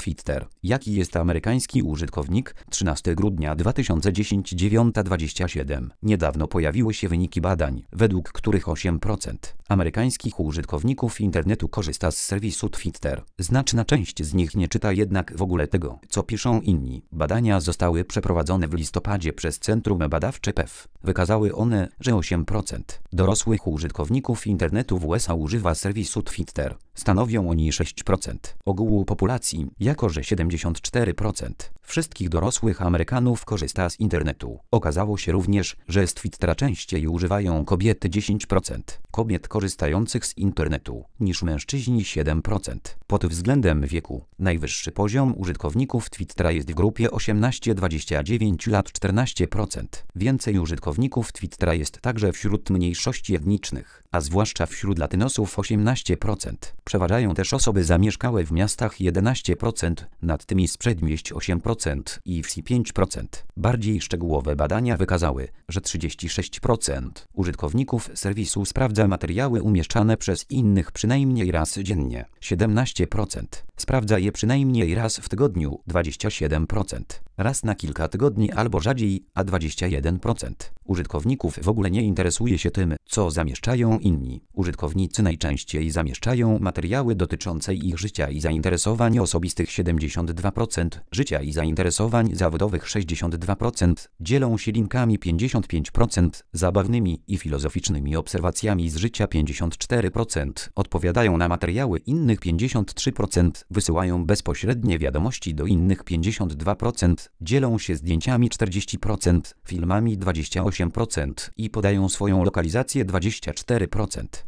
Twitter. Jaki jest amerykański użytkownik? 13 grudnia 2010 9:27. Niedawno pojawiły się wyniki badań, według których 8% amerykańskich użytkowników internetu korzysta z serwisu Twitter. Znaczna część z nich nie czyta jednak w ogóle tego, co piszą inni. Badania zostały przeprowadzone w listopadzie przez Centrum Badawcze PEF. Wykazały one, że 8% dorosłych użytkowników internetu w USA używa serwisu Twitter. Stanowią oni 6% ogółu populacji, jako że 74% wszystkich dorosłych Amerykanów korzysta z internetu. Okazało się również, że z Twittera częściej używają kobiety 10% kobiet korzystających z internetu niż mężczyźni 7%. Pod względem wieku najwyższy poziom użytkowników Twittera jest w grupie 18-29 lat 14%. Więcej użytkowników Twittera jest także wśród mniejszości etnicznych, a zwłaszcza wśród latynosów 18%. Przeważają też osoby zamieszkałe w miastach 11%, nad tymi z przedmieść 8% i wsi 5%. Bardziej szczegółowe badania wykazały, że 36% użytkowników serwisu sprawdza materiały umieszczane przez innych przynajmniej raz dziennie. 17% sprawdza je przynajmniej raz w tygodniu, 27% raz na kilka tygodni albo rzadziej, a 21% użytkowników w ogóle nie interesuje się tym, co zamieszczają inni. Użytkownicy najczęściej zamieszczają materiały dotyczące ich życia i zainteresowań osobistych 72%, życia i zainteresowań zawodowych 62%, dzielą się linkami 55%, zabawnymi i filozoficznymi obserwacjami z życia 54%, odpowiadają na materiały innych 53%, wysyłają bezpośrednie wiadomości do innych 52%, dzielą się zdjęciami 40%, filmami 28% i podają swoją lokalizację 24%.